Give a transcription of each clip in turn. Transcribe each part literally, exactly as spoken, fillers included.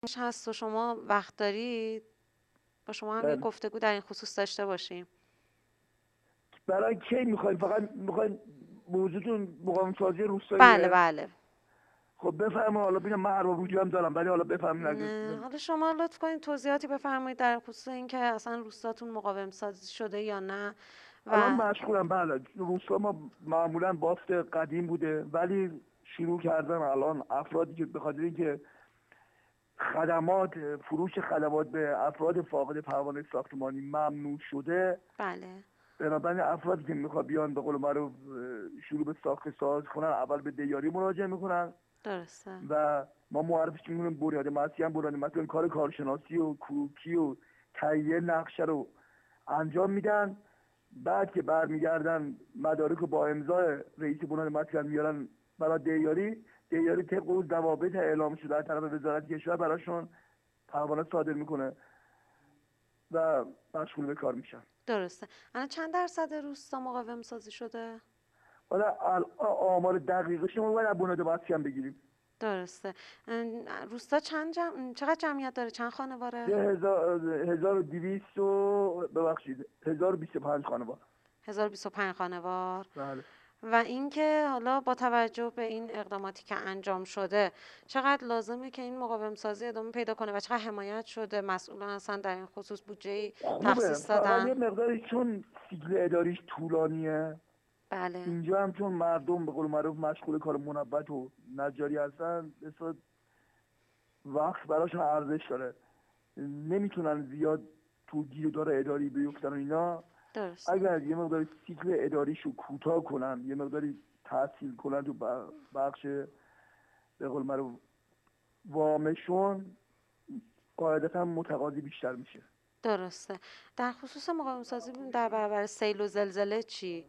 هست و شما وقت دارید با شما هم یه بله. گفتگو در این خصوص داشته باشیم. برای کی میخواین؟ فقط میخواین موضوعتون مقاوم سازی بله روستاییه؟ بله. خب بفرما. حالا ببینم من ارباب رودی هم دارم، ولی حالا بفرمایید اگه نه، حالا شما لطف کنید توضیحاتی بفرمایید در خصوص اینکه اصلا روستاتون مقاوم سازی شده یا نه. الان و مشغولم. بله، روستا ما معمولا بافت قدیم بوده، ولی شروع کردن الان افرادی که به خاطر اینکه خدمات فروش خدمات به افراد فاقد پروانه ساختمانی ممنوع شده، بله بنابراین افرادی که میخواد بیان به قول معروف شروع به ساخت ساز کنن، اول به دیاری مراجعه میکنن درسته. و ما معرفیش میکنیم بنیاد مسکن. بنیاد مسکن کار کارشناسی و کروکی و تهیه نقشه رو انجام میدن. بعد که برمیگردن مدارک رو با امضای رئیس بنیاد مسکن میارن برای دیاری. دیاری طبق اون ضوابط اعلام شده از طرف وزارت کشور براشون پروانه صادر میکنه و مشغول به کار میشن. درسته. الان چند درصد روستا مقاوم سازی شده؟ حالا آمار دقیقش ما باید از بنیاد مسکن بگیریم. درسته. اه، روستا چند جم... چقدر جمعیت داره؟ چند خانواره؟ سه هزار هزار و دویست و ببخشید هزار و بیست و پنج خانوار. هزار و بیست و پنج خانوار. بله. و اینکه حالا با توجه به این اقداماتی که انجام شده چقدر لازمه که این مقاوم سازی ادامه پیدا کنه و چقدر حمایت شده؟ مسئولان اصلا در این خصوص بودجه خوبه، تخصیص فقط یه دادن؟ مقداری چون سیکل اداریش طولانیه، بله اینجا هم چون مردم به قول معروف مشغول کار منبت و نجاری هستن، بسیار وقت براشون ارزش داره، نمیتونن زیاد تو گیر و دار اداری بیفتن و اینا. درسته. اگر یه مقداری سیکل اداریشو کوتاه کنن، یه مقداری تحصیل کنن تو بخش به قول معروف وامشون، قاعدتا متقاضی بیشتر میشه. درسته. در خصوص مقاوم سازی در برابر سیل و زلزله چی؟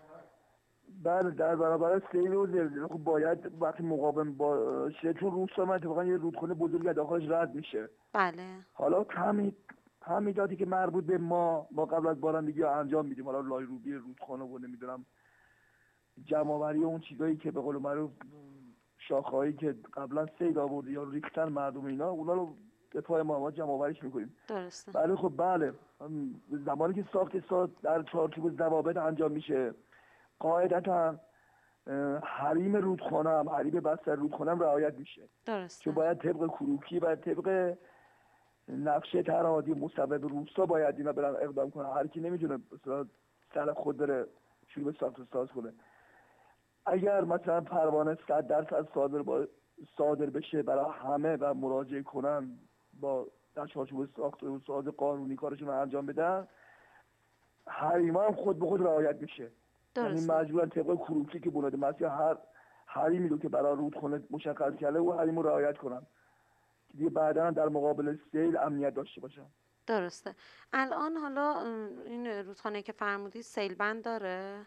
بله، در برابر سیل و زلزله خب باید وقتی مقاوم باشه، چون روستا من اتفاقا یه رودخونه بزرگی از داخلش رد میشه. بله حالا تمهید تمهیداتی که مربوط به ما ما قبل از بارندگی ها انجام میدیم، حالا لایروبی رودخانه و نمیدونم جمع‌آوری اون چیزایی که به قول معروف شاخه‌هایی که قبلا سیل آورده یا ریختن مردم اینا، اونا رو به پای ما ما جمع‌آوریش میکنیم. درسته. بله خب بله، زمانی که ساخت ساز در چارچوب ضوابط انجام میشه، قاعدتا حریم رودخانه هم حریم بستر رودخانه هم رعایت میشه. درسته. چون باید طبق کروکی و طبق نقشه طرح‌آبادی مصوب روستا باید اینا برن اقدام کنن. هر کی نمیتونه مثلا سر خود بره شروع به ساخت و ساز کنه. اگر مثلا پروانه صد درصد صادر با صادر بشه برای همه و مراجعه کنن با در چارچوب ساخت و ساز قانونی کارشون رو انجام بدن، حریما هم خود به خود رعایت میشه. یعنی درسته. مجبورن طبق کروکی که بنیاد مسکن هر حریمی رو که برای رودخانه مشخص کرده او حریم رو رعایت کنن که دیگه بعدا در مقابل سیل امنیت داشته باشن. درسته. الان حالا این رودخانه که فرمودی سیلبند داره؟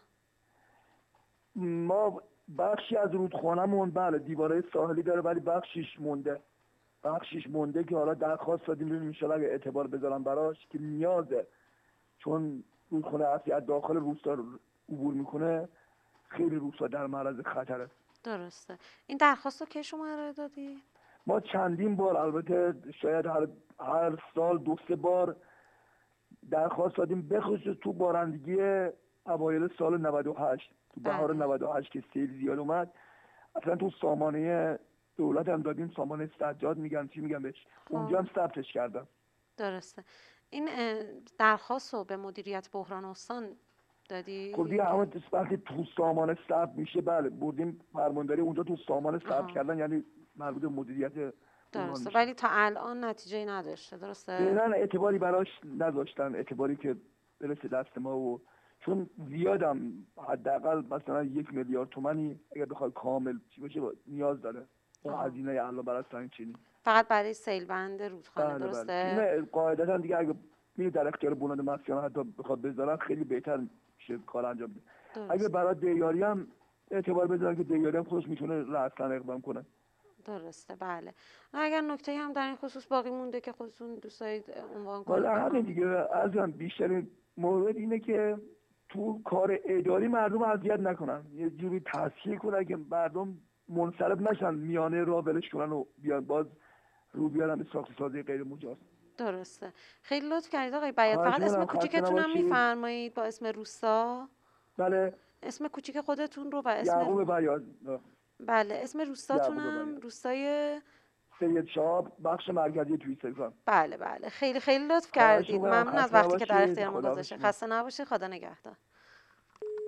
ما بخشی از رودخانه‌مون بله دیواره ساحلی داره، ولی بخشیش مونده. بخشیش مونده که حالا درخواست دادیم ببینیم ان شاءالله اگه اعتبار بذارن براش، که نیازه، چون رودخانه اصلی از داخل روستا عبور میکنه، خیلی روستا در معرض خطره. درسته. این درخواست رو که شما ارائه دادی؟ ما چندین بار، البته شاید هر, هر سال دو سه بار درخواست دادیم، بخصوص تو بارندگی اوایل سال نود و هشت، تو بهار بله. نود و هشت که سیل زیاد اومد. اصلا تو سامانه دولت هم دادیم، سامانه سجاد میگن چی میگن بهش، اونجا خب هم ثبتش کردم. درسته. این درخواست رو به مدیریت بحران استان خب دادی؟ دیگه همه وقتی تو سامانه ثبت میشه، بله بردیم فرمانداری اونجا تو سامانه ثبت آها. کردن، یعنی مربوط به مدیریت بحران درسته. میشه. ولی تا الان نتیجه نداشته. درسته؟ فعلا اعتباری براش نذاشتن، اعتباری که برسه دست ما. و چون زیادم حداقل مثلا یک میلیارد تومانی اگر بخواد کامل چی بشه نیاز داره با آها. هزینه علاوه بر سنگچینی. فقط برای سیلبند رودخانه. بله بله، درسته؟ اینه قاعدتا دیگه اگه می در اختیار بنیاد مسکن حتی بخواد بذارن خیلی بهتر میشه کار انجام بده. اگه درسته. برای دیاری هم اعتبار بذارن که دیاری هم خودش میتونه رأساً اقدام کنه. درسته. بله. اگر نکته هم در این خصوص باقی مونده که خودتون دوست دارید عنوان کنید والا همین بفرمایید. دیگه، ازم بیشترین مورد اینه که تو کار اداری مردم اذیت نکنن، یه جوری تسهیل کنن که مردم منصرف نشن میانه راه ولش کنن و بیان باز رو بیارن به ساخت سازی غیر مجاز. درسته. خیلی لطف کردید آقای بیات. خواهش فقط اسم می‌کنم، خسته کوچیکتون هم نباشید. میفرمایید با اسم روستا؟ بله، اسم کوچیک خودتون رو و اسم رو... یعقوب بیاض. بله، اسم روستاتون یعقوب هم بیاض. روستای سید شهاب، بخش مرکزی توی سلفان. بله بله، خیلی خیلی لطف خواهش کردید. می‌کنم، ممنون از خسته وقتی که در نباشید. اختیارمون خداحافظ گذاشتید. شما. خسته نباشید. خدا نگهدار.